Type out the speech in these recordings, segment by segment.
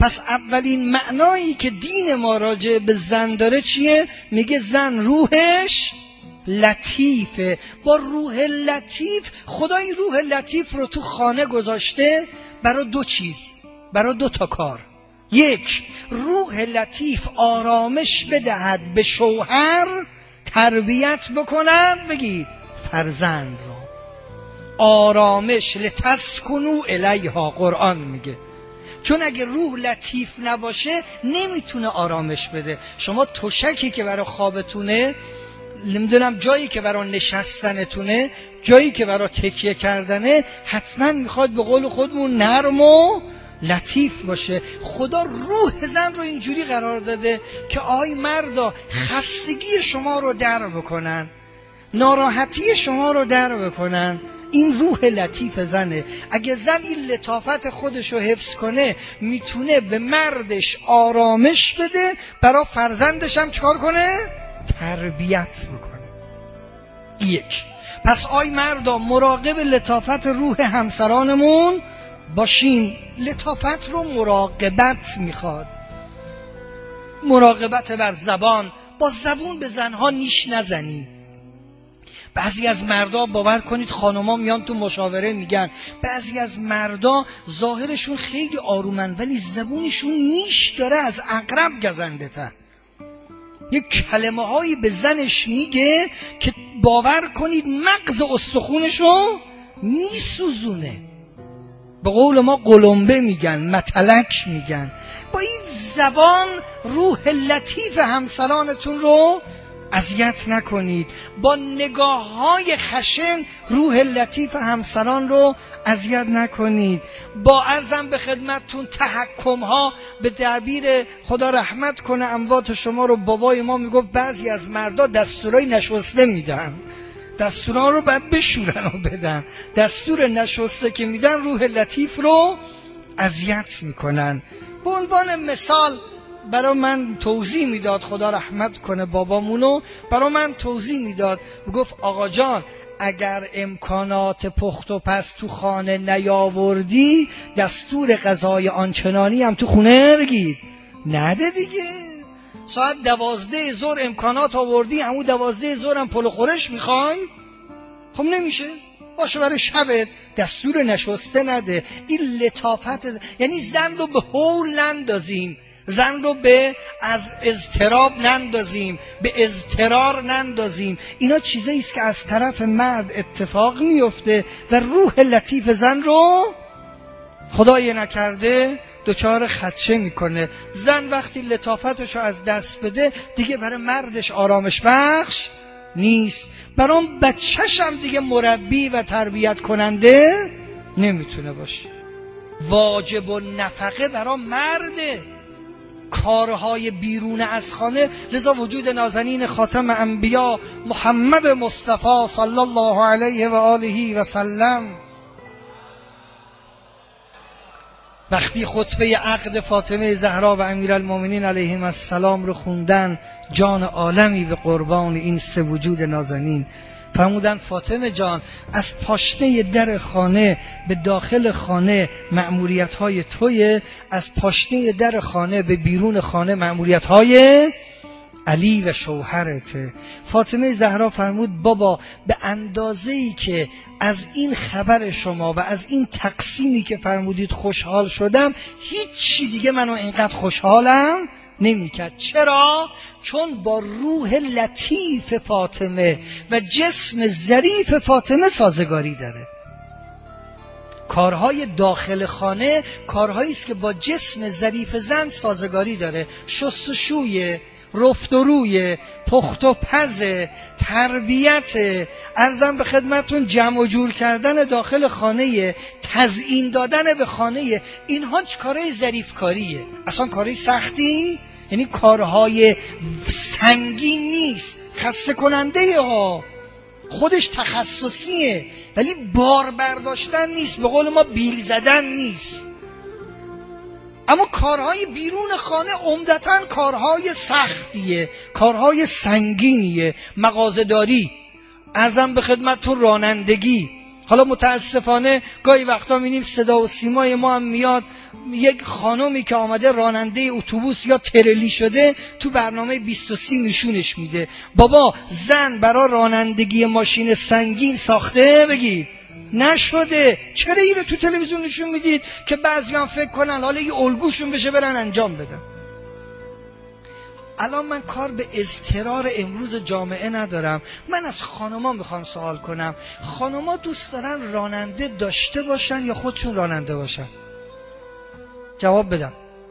پس اولین معنایی که دین ما راجع به زن داره چیه؟ میگه زن روحش لطیفه. با روح لطیف، خدا این روح لطیف رو تو خانه گذاشته برای دو چیز، برای دو تا کار. یک، روح لطیف آرامش بدهد به شوهر، تربیت بکنند، بگید فرزند رو. آرامش، لتسکنوا الیها، قرآن میگه. چون اگه روح لطیف نباشه نمیتونه آرامش بده. شما تشکی که برای خوابتونه، نمیدونم جایی که برای نشستنتونه، جایی که برای تکیه کردنه، حتما میخواد به قول خودمون نرم و لطیف باشه. خدا روح زن رو اینجوری قرار داده که آی مردا خستگی شما رو در بکنن، ناراحتی شما رو در بکنن. این روح لطیف زنه. اگه زن این لطافت خودش رو حفظ کنه، میتونه به مردش آرامش بده، برای فرزندش هم چکار کنه؟ تربیت بکنه. یک. پس آی مردا مراقب لطافت روح همسرانمون باشیم. لطافت رو مراقبت میخواد. مراقبت بر زبان. با زبون به زنها نیش نزنی. بعضی از مردا باور کنید، خانوما میان تو مشاوره میگن بعضی از مردا ظاهرشون خیلی آرومن ولی زبونشون نیش داره از عقرب گزنده تر. یک کلمه هایی به زنش میگه که باور کنید مغز استخونشو میسوزونه. به قول ما قلمبه میگن، متلک میگن. با این زبان روح لطیف همسرانتون رو اذیت نکنید. با نگاه‌های خشن روح لطیف همسران رو اذیت نکنید. با عرضم به خدمتتون تحکم‌ها، به تعبیر خدا رحمت کنه اموات شما رو، بابای ما میگفت بعضی از مردا دستورای نشسته میدن، دستورا رو باید بشورن و بدن. دستور نشسته که میدن روح لطیف رو اذیت میکنن. به عنوان مثال برای من توضیح میداد، خدا رحمت کنه بابامونو، برای من توضیح میداد، گفت آقا جان اگر امکانات پخت و پس تو خانه نیاوردی، دستور غذای آنچنانی هم تو خونه بگیر نده دیگه. ساعت 12 ظهر امکانات آوردی، همون 12 ظهر هم پلو خورش میخوای؟ خب نمیشه. باشه برای شبت دستور نشسته نده. این لطافت یعنی زن رو به هول نندازیم، زن رو به از اضطراب نندازیم، به اضطرار نندازیم. اینا چیزایی است که از طرف مرد اتفاق میفته و روح لطیف زن رو خدای نکرده دچار خدشه میکنه. زن وقتی لطافتش رو از دست بده دیگه برای مردش آرامش بخش نیست، برای بچه‌ش هم دیگه مربی و تربیت کننده نمیتونه باشه. واجب النفقه برای مرده، کارهای بیرون از خانه. لذا وجود نازنین خاتم انبیا محمد مصطفی صلی الله علیه و آله و سلم وقتی خطبه عقد فاطمه زهرا و امیرالمومنین علیهم السلام رو خوندن، جان عالمی به قربان این سه وجود نازنین. فرمودن فاطمه جان، از پاشنه در خانه به داخل خانه مأموریت‌های تویه، از پاشنه در خانه به بیرون خانه مأموریت‌های علی و شوهرته. فاطمه زهرا فرمود بابا به اندازه‌ای که از این خبر شما و از این تقسیمی که فرمودید خوشحال شدم، هیچی دیگه منو اینقدر خوشحالم نمی‌کرد. چرا؟ چون با روح لطیف فاطمه و جسم ظریف فاطمه سازگاری داره. کارهای داخل خانه کارهایی است که با جسم ظریف زن سازگاری داره. شستشوی، رفت و روی، پخت و پز، تربیت، عرضم به خدمتون جمع و جور کردن داخل خانه، تزیین دادن به خانه، اینها کارهای ظریف کاریه. اصلا کارهای سختی، یعنی کارهای سنگین نیست، خسته کننده ها، خودش تخصصیه ولی بار برداشتن نیست، به قول ما بیل زدن نیست. اما کارهای بیرون خانه عمدتاً کارهای سختیه، کارهای سنگینیه. مغازه‌داری، عرضم به خدمتتون رانندگی، حالا متاسفانه گاهی وقتا می‌بینیم صدا و سیمای ما هم میاد، یک خانمی که آمده راننده اتوبوس یا ترلی شده تو برنامه 23 نشونش میده. بابا زن برای رانندگی ماشین سنگین ساخته بگید نشده، چرا این رو تو تلویزیون نشون میدید که بعضیان فکر کنن حالا یه الگوشون بشه برن انجام بدن. الان من کار به اضطرار امروز جامعه ندارم، من از خانوما میخوام سوال کنم، خانوما دوست دارن راننده داشته باشن یا خودشون راننده باشن؟ جواب بدم.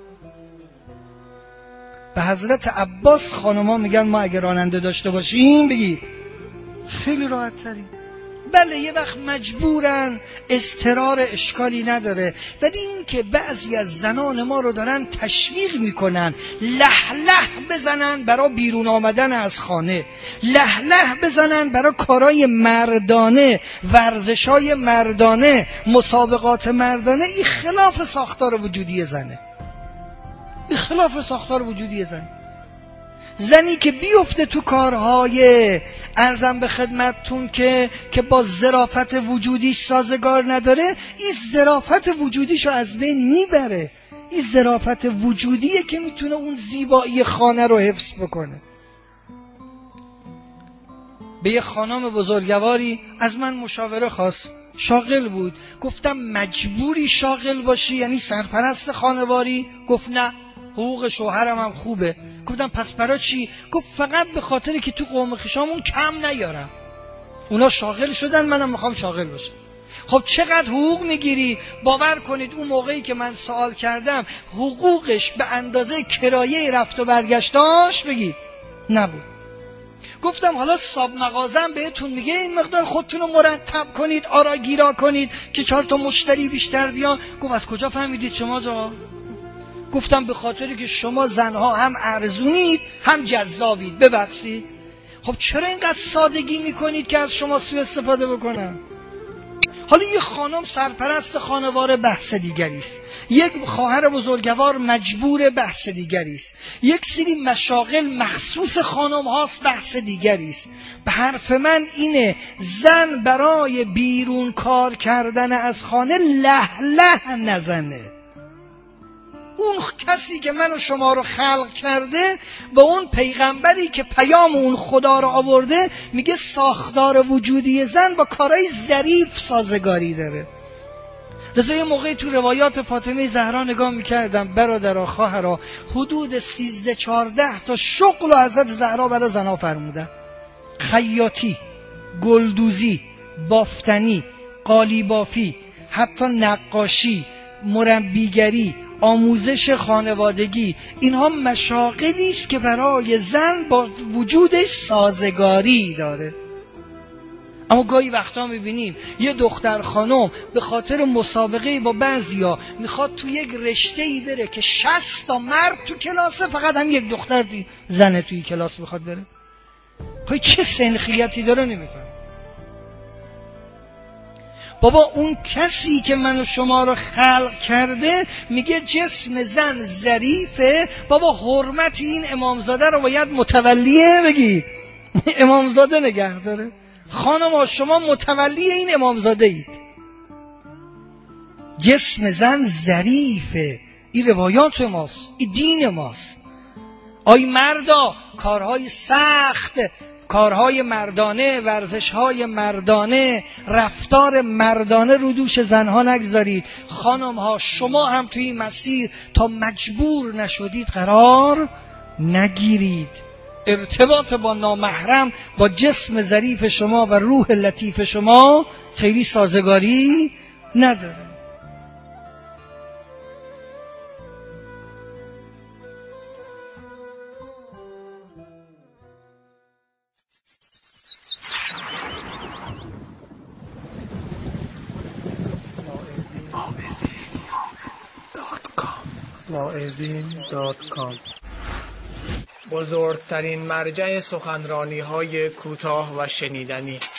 به حضرت عباس خانوما میگن ما اگه راننده داشته باشیم بگید خیلی راحت تریم. بله یه وقت مجبورن، اضطرار اشکالی نداره، ولی این که بعضی از زنان ما رو دارن تشویق میکنن له له بزنن برای بیرون آمدن از خانه، له له بزنن برای کارای مردانه، ورزشای مردانه، مسابقات مردانه، این خلاف ساختار وجودی زنه، این خلاف ساختار وجودی زنه. زنی که بیفته تو کارهای ارزم به خدمتتون که با ظرافت وجودیش سازگار نداره، این ظرافت وجودیشو از بین میبره. این ظرافت وجودیه که میتونه اون زیبایی خانه رو حفظ بکنه. به یه خانم بزرگواری از من مشاوره خواست، شاغل بود. گفتم مجبوری شاغل باشی یعنی سرپرست خانواری؟ گفت نه، حقوق شوهرم هم خوبه. گفتم پس برای چی؟ گفت فقط به خاطری که تو قوم خویشامون کم نیارم. اونا شاغل شدن، منم میخوام شاغل باشم. خب چقدر حقوق میگیری؟ باور کنید اون موقعی که من سوال کردم حقوقش به اندازه کرایه رفت و برگشتاش بگید نبود. گفتم حالا صاحب مغازم بهتون میگه این مقدار خودتون رو مرتب کنید، آراگیرا کنید که 4 تا مشتری بیشتر بیان. گفت از کجا فهمیدید شما جا؟ گفتم به خاطری که شما زنها هم ارزونید هم جذابید. ببخشید خب چرا اینقدر سادگی میکنید که از شما سوء استفاده بکنن؟ حالا یه خانم سرپرست خانوار بحث دیگری است، یک خواهر بزرگوار مجبور بحث دیگری است، یک سری مشاغل مخصوص خانم هاست بحث دیگری است. به حرف من اینه زن برای بیرون کار کردن از خانه له له نزنه. اون کسی که من و شما رو خلق کرده با اون پیغمبری که پیام اون خدا رو آورده میگه ساختار وجودی زن با کارهای ظریف سازگاری داره. لذا یه موقعی تو روایات فاطمه زهرا نگاه میکردم، برادرها خواهرها، حدود 13-14 تا شغل و حضرت زهرا برای زنها فرمودن: خیاطی، گلدوزی، بافتنی، قالیبافی، حتی نقاشی، مربیگری، آموزش خانوادگی. اینها مشاغلی است که برای زن با وجودش سازگاری داره. اما گاهی وقتا میبینیم یه دختر خانم به خاطر مسابقه با بعضیا میخواد تو یک رشته‌ای بره که 60 تا مرد تو کلاسه، فقط هم یک دختر زن توی کلاس میخواد بره. خب چه سنخیتی داره نمیفهم. بابا اون کسی که من و شما رو خلق کرده میگه جسم زن ظریفه، بابا حرمت این امامزاده رو باید متولیه بگی امامزاده نگه داره. خانم شما متولی این امامزاده اید. جسم زن ظریفه، این روایات ماست، این دین ماست. آی مردا کارهای سخت، کارهای مردانه، ورزشهای مردانه، رفتار مردانه رو دوش زنها نگذارید. خانمها شما هم توی این مسیر تا مجبور نشدید قرار نگیرید. ارتباط با نامحرم با جسم ظریف شما و روح لطیف شما خیلی سازگاری نداره. واعظین.com بزرگترین مرجع سخنرانی‌های کوتاه و شنیدنی.